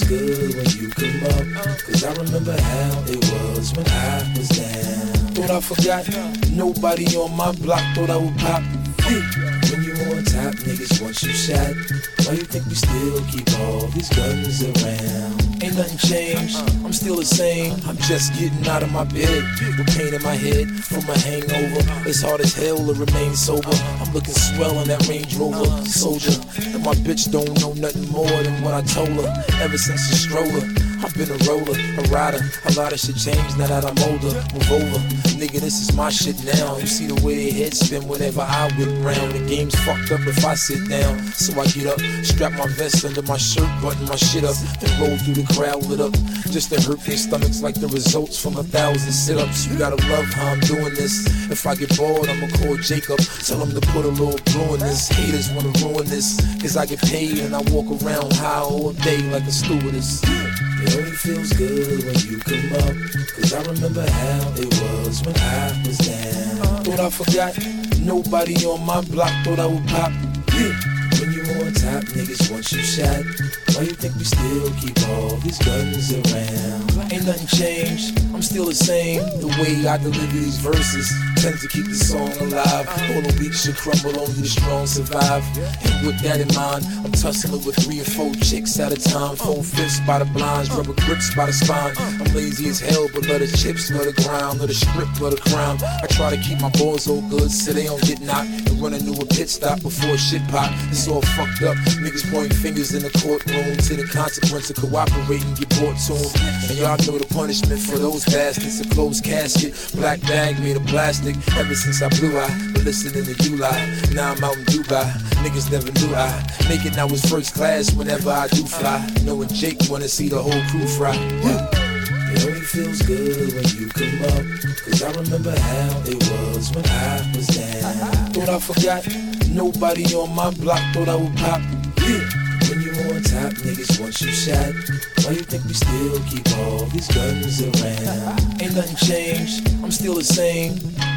good when you come up, cause I remember how it was when I was down. Thought I forgot, nobody on my block thought I would pop. When you on top, niggas want you shot. Why you think we still keep all these guns around? Ain't nothing changed, I'm still the same. I'm just getting out of my bed with pain in my head from a hangover. It's hard as hell to remain sober. I'm looking swell in that Range Rover Soldier, and my bitch don't know nothing more than what I told her. Ever since the stroller, I've been a roller, a rider. A lot of shit changed now that I'm older. Move over, nigga, this is my shit now. You see the way they head spin whenever I whip round. The game's fucked up if I sit down. So I get up, strap my vest under my shirt, button my shit up, and roll through the crowd lit up. Just to hurt their stomachs like the results from 1,000 sit-ups. You gotta love how I'm doing this. If I get bored, I'ma call Jacob, tell him to put a little blue in this. Haters wanna ruin this, cause I get paid and I walk around high all day like a stewardess. It only feels good when you come up, cause I remember how it was when I was down. Thought I forgot, nobody on my block thought I would pop. When you on top, niggas want you shot. Why you think we still keep all these guns around? Ain't nothing changed, I'm still the same. The way I deliver these verses tends to keep the song alive. All the weak should crumble, only the strong survive. And with that in mind, I'm tussling with 3 or 4 chicks at a time. 4/5 by the blinds, rubber grips by the spine. I'm lazy as hell, but love the chips, love the ground, love the script, love the crown. I try to keep my balls all good so they don't get knocked, and run into a pit stop before shit pop. It's all fucked up, niggas pointing fingers in the courtroom to the consequence of cooperating, get brought to them. And y'all know the punishment for those bastards. A closed casket, black bag made of plastic. Ever since I blew, I been listening to you lie. Now I'm out in Dubai, niggas never knew I make it now was first class whenever I do fly. Knowing Jake wanna see the whole crew fry. It only feels good when you come up, cause I remember how it was when I was down. Thought I forgot, nobody on my block thought I would pop. When you on top, niggas want you shot. Why you think we still keep all these guns around? Ain't nothing changed, I'm still the same.